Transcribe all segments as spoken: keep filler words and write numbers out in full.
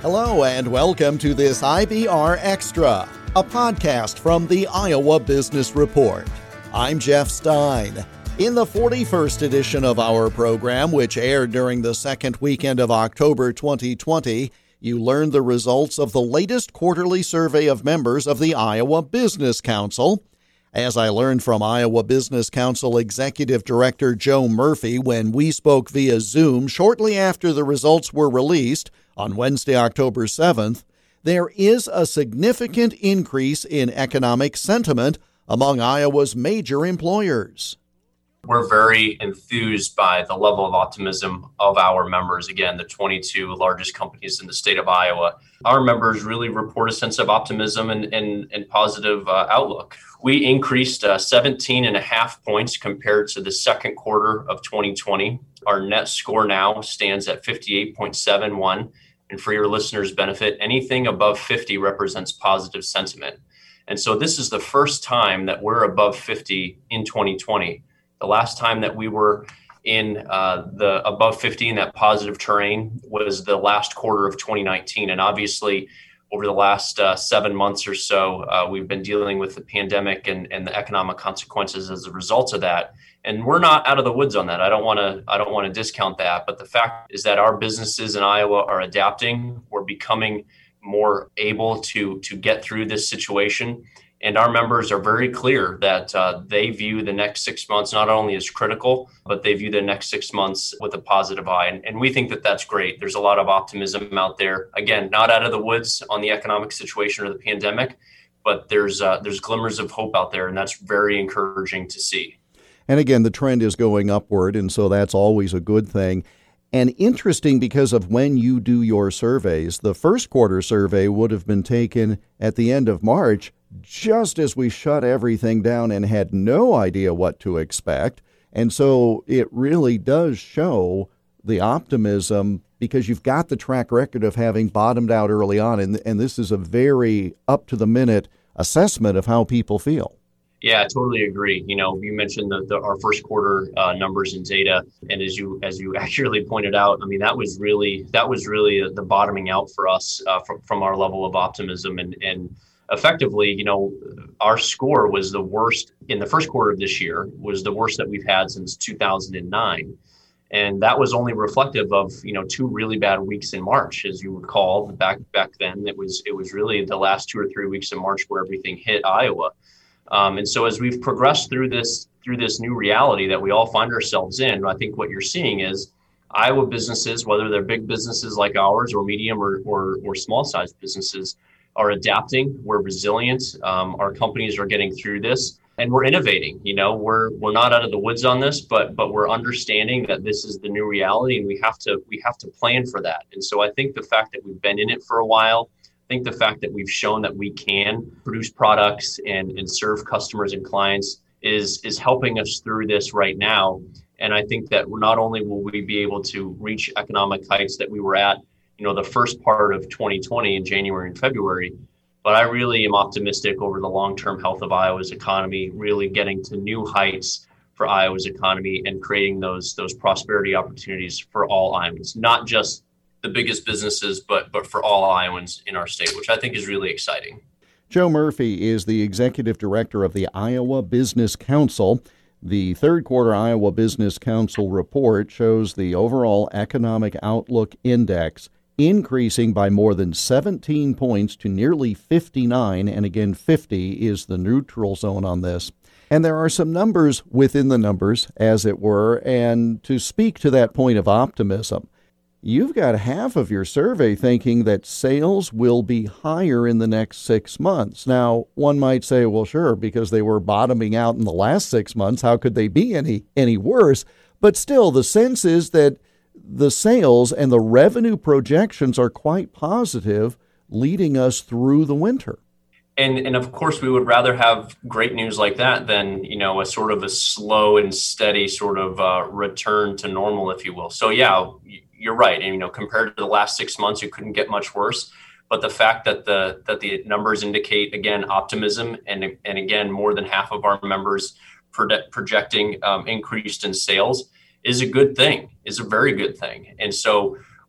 Hello and welcome to this I B R Extra, a podcast from the Iowa Business Report. I'm Jeff Stein. In the forty-first edition of our program, which aired during the second weekend of October twenty twenty, you learned the results of the latest quarterly survey of members of the Iowa Business Council. As I learned from Iowa Business Council Executive Director Joe Murphy when we spoke via Zoom shortly after the results were released on Wednesday, October seventh, there is a significant increase in economic sentiment among Iowa's major employers. We're very enthused by the level of optimism of our members. Again, the twenty-two largest companies in the state of Iowa. Our members really report a sense of optimism and, and, and positive uh, outlook. We increased uh, seventeen and a half points compared to the second quarter of twenty twenty. Our net score now stands at fifty-eight point seven one. And for your listeners' benefit, anything above fifty represents positive sentiment. And so this is the first time that we're above fifty in twenty twenty. The last time that we were in uh, the above fifty in that positive terrain was the last quarter of twenty nineteen. And obviously, over the last uh, seven months or so, uh, we've been dealing with the pandemic and, and the economic consequences as a result of that. And we're not out of the woods on that. I don't want to I don't want to discount that. But the fact is that our businesses in Iowa are adapting. We're becoming more able to, to get through this situation. And our members are very clear that uh, they view the next six months not only as critical, but they view the next six months with a positive eye. And, and we think that that's great. There's a lot of optimism out there. Again, not out of the woods on the economic situation or the pandemic, but there's uh, there's glimmers of hope out there, and that's very encouraging to see. And again, the trend is going upward, and so that's always a good thing. And interesting because of when you do your surveys, the first quarter survey would have been taken at the end of March, just as we shut everything down and had no idea what to expect. And so it really does show the optimism because you've got the track record of having bottomed out early on. And, and this is a very up-to-the-minute assessment of how people feel. Yeah, I totally agree. You know, you mentioned the, the, our first quarter uh, numbers and data, and as you as you accurately pointed out, I mean that was really that was really the bottoming out for us uh, from from our level of optimism, and and effectively, you know, our score was the worst in the first quarter of this year was the worst that we've had since two thousand nine, and that was only reflective of you know two really bad weeks in March, as you recall. Back back then, it was it was really the last two or three weeks in March where everything hit Iowa. Um, and so as we've progressed through this through this new reality that we all find ourselves in, I think what you're seeing is Iowa businesses, whether they're big businesses like ours or medium or or, or small sized businesses, are adapting. We're resilient. Um, our companies are getting through this, and we're innovating. You know, we're we're not out of the woods on this, but but we're understanding that this is the new reality, and we have to we have to plan for that. And so I think the fact that we've been in it for a while. I think the fact that we've shown that we can produce products and, and serve customers and clients is, is helping us through this right now. And I think that not only will we be able to reach economic heights that we were at, you know, the first part of twenty twenty in January and February, but I really am optimistic over the long-term health of Iowa's economy, really getting to new heights for Iowa's economy and creating those, those prosperity opportunities for all Iowans, not just the biggest businesses, but but for all Iowans in our state, which I think is really exciting. Joe Murphy is the executive director of the Iowa Business Council. The third quarter Iowa Business Council report shows the overall economic outlook index increasing by more than seventeen points to nearly fifty-nine, and again, fifty is the neutral zone on this. And there are some numbers within the numbers, as it were, and to speak to that point of optimism, you've got half of your survey thinking that sales will be higher in the next six months. Now, one might say, well, sure, because they were bottoming out in the last six months, how could they be any any worse? But still, the sense is that the sales and the revenue projections are quite positive, leading us through the winter. And and of course, we would rather have great news like that than, you know, a sort of a slow and steady sort of uh, return to normal, if you will. So, yeah, you're right. And, you know, compared to the last six months, it couldn't get much worse. But the fact that the that the numbers indicate, again, optimism, and and again, more than half of our members project, projecting um, increased in sales is a good thing, is a very good thing. And so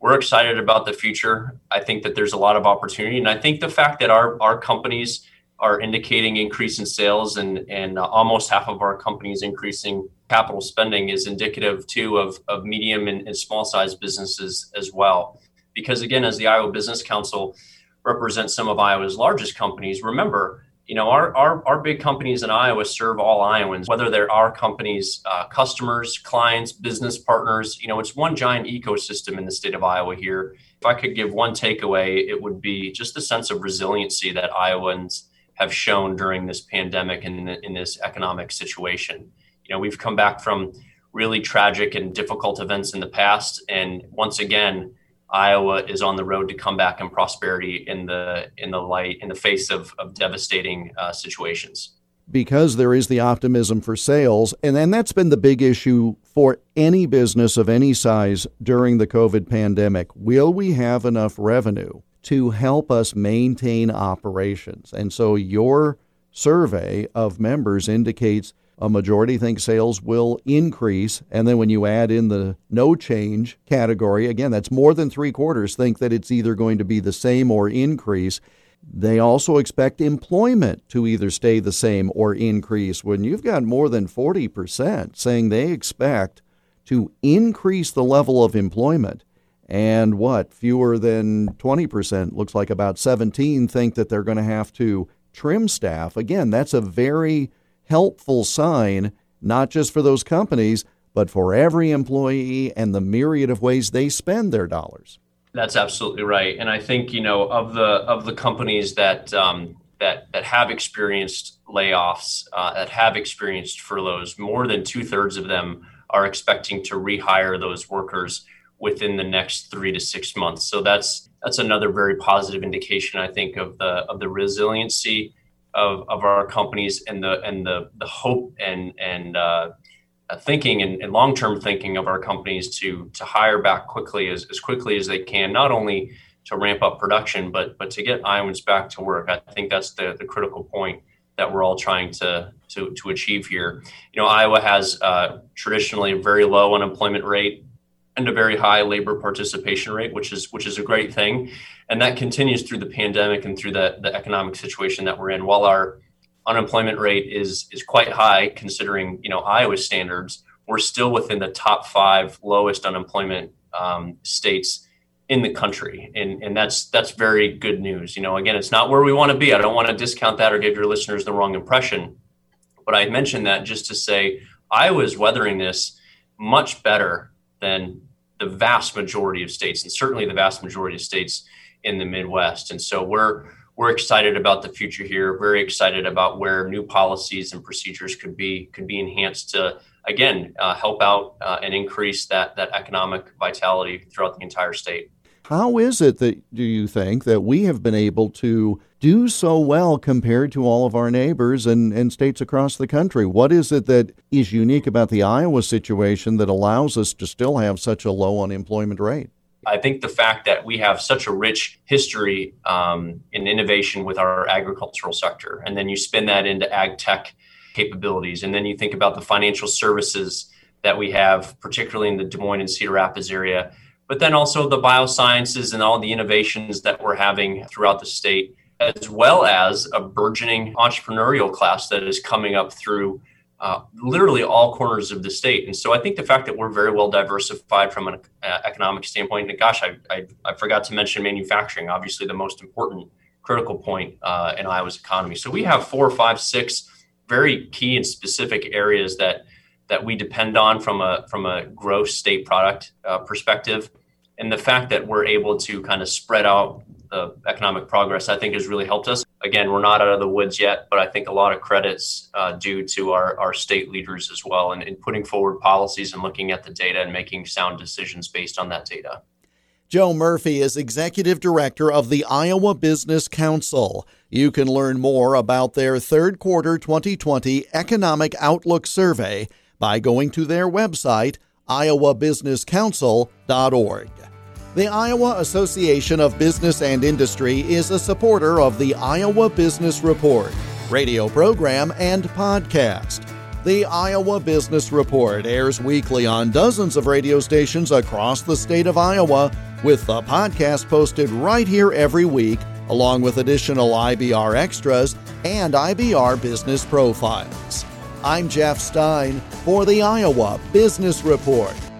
we're excited about the future. I think that there's a lot of opportunity. And I think the fact that our, our companies are indicating increase in sales and, and uh, almost half of our companies increasing capital spending is indicative too of, of medium and, and small size businesses as well. Because again, as the Iowa Business Council represents some of Iowa's largest companies, remember, you know, our, our, our big companies in Iowa serve all Iowans, whether they're our companies, uh, customers, clients, business partners. You know, it's one giant ecosystem in the state of Iowa here. If I could give one takeaway, it would be just the sense of resiliency that Iowans have shown during this pandemic and in, in this economic situation. You know, we've come back from really tragic and difficult events in the past. And once again, Iowa is on the road to comeback and prosperity in the in the light in the face of, of devastating uh, situations. Because there is the optimism for sales, and, and that's been the big issue for any business of any size during the COVID pandemic. Will we have enough revenue to help us maintain operations? And so your survey of members indicates a majority think sales will increase. And then when you add in the no change category, again, that's more than three quarters think that it's either going to be the same or increase. They also expect employment to either stay the same or increase. When you've got more than forty percent saying they expect to increase the level of employment, and what, fewer than twenty percent, looks like about seventeen, think that they're going to have to trim staff. Again, that's a very helpful sign, not just for those companies, but for every employee and the myriad of ways they spend their dollars. That's absolutely right. And I think, you know, of the of the companies that um, that that have experienced layoffs, uh, that have experienced furloughs, more than two thirds of them are expecting to rehire those workers within the next three to six months. So that's that's another very positive indication, I think, of the of the resiliency of, of our companies and the and the the hope and and uh, thinking and, and long-term thinking of our companies to to hire back quickly as, as quickly as they can, not only to ramp up production, but but to get Iowans back to work. I think that's the, the critical point that we're all trying to to to achieve here. You know, Iowa has uh, traditionally a very low unemployment rate and a very high labor participation rate, which is which is a great thing. And that continues through the pandemic and through the, the economic situation that we're in. While our unemployment rate is is quite high, considering, you know, Iowa's standards, we're still within the top five lowest unemployment um, states in the country. And, and that's that's very good news. You know, again, it's not where we want to be. I don't want to discount that or give your listeners the wrong impression. But I mentioned that just to say Iowa's weathering this much better than the vast majority of states, and certainly the vast majority of states in the Midwest. And so we're we're excited about the future here, very excited about where new policies and procedures could be could be enhanced to, again, uh, help out uh, and increase that that economic vitality throughout the entire state. How is it that, do you think, that we have been able to do so well compared to all of our neighbors and, and states across the country? What is it that is unique about the Iowa situation that allows us to still have such a low unemployment rate? I think the fact that we have such a rich history um, in innovation with our agricultural sector, and then you spin that into ag tech capabilities, and then you think about the financial services that we have, particularly in the Des Moines and Cedar Rapids area, but then also the biosciences and all the innovations that we're having throughout the state, as well as a burgeoning entrepreneurial class that is coming up through uh, literally all corners of the state. And so I think the fact that we're very well diversified from an uh, economic standpoint, and gosh, I, I, I forgot to mention manufacturing, obviously the most important critical point uh, in Iowa's economy. So we have four, five, six very key and specific areas that that we depend on from a from a gross state product uh, perspective. And the fact that we're able to kind of spread out the economic progress, I think, has really helped us. Again, we're not out of the woods yet, but I think a lot of credits uh, due to our, our state leaders as well, and in putting forward policies and looking at the data and making sound decisions based on that data. Joe Murphy is Executive Director of the Iowa Business Council. You can learn more about their third quarter twenty twenty Economic Outlook Survey by going to their website, iowa business council dot org. The Iowa Association of Business and Industry is a supporter of the Iowa Business Report, radio program, and podcast. The Iowa Business Report airs weekly on dozens of radio stations across the state of Iowa, with the podcast posted right here every week, along with additional I B R extras and I B R business profiles. I'm Jeff Stein for the Iowa Business Report.